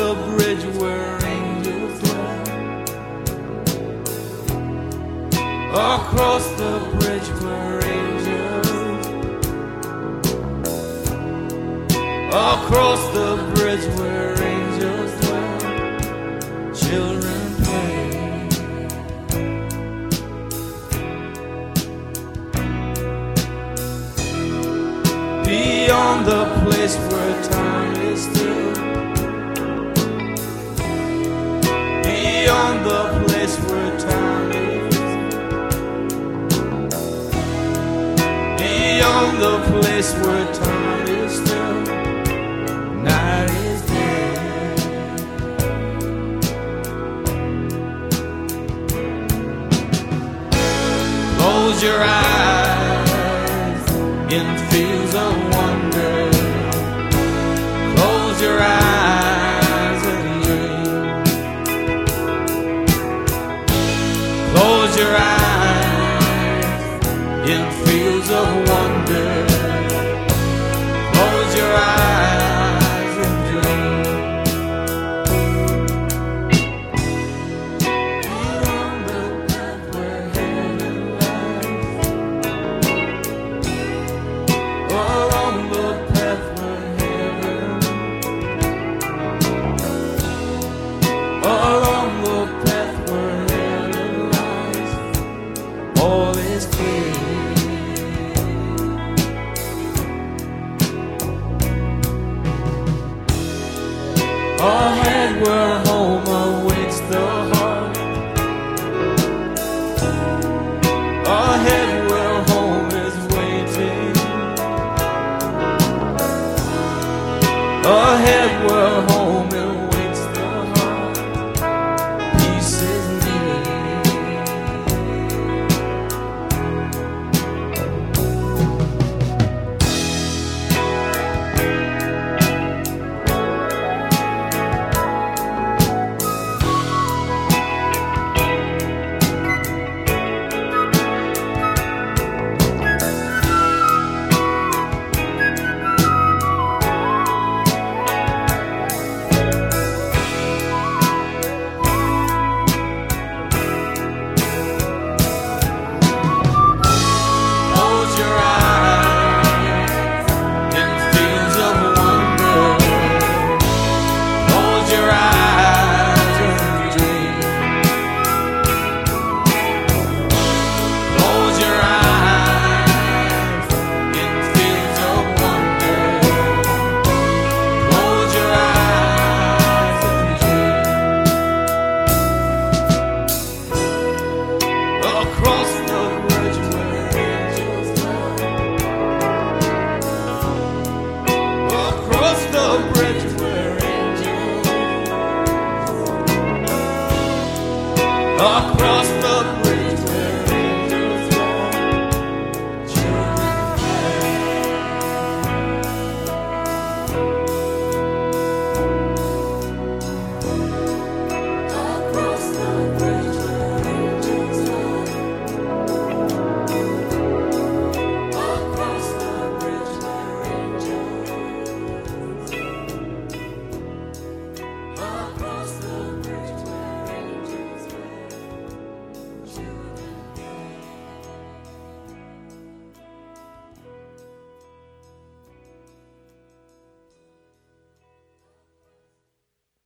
the bridge where angels dwell. Across the bridge where angels. Across the bridge where angels dwell. Children play. Beyond the place where time is still. Beyond the place where time is. Beyond the place where time is still. Night is dead. Close your eyes in fields of wonder. Close your eyes and dream. Close your eyes in fields of wonder. Close your eyes and dream. Beyond the path where heaven lies. Along the path where heaven. Along the path where heaven lies. All is clear. Ahead where home awaits the heart. Ahead where home is waiting. Ahead where home awaits the heart. Peace is near. Close your eyes in fields of wonder. Close your eyes and dream. Close your eyes in fields of wonder. Close your eyes and dream. Across the bridge where angels dwell. Across the bridge where angels.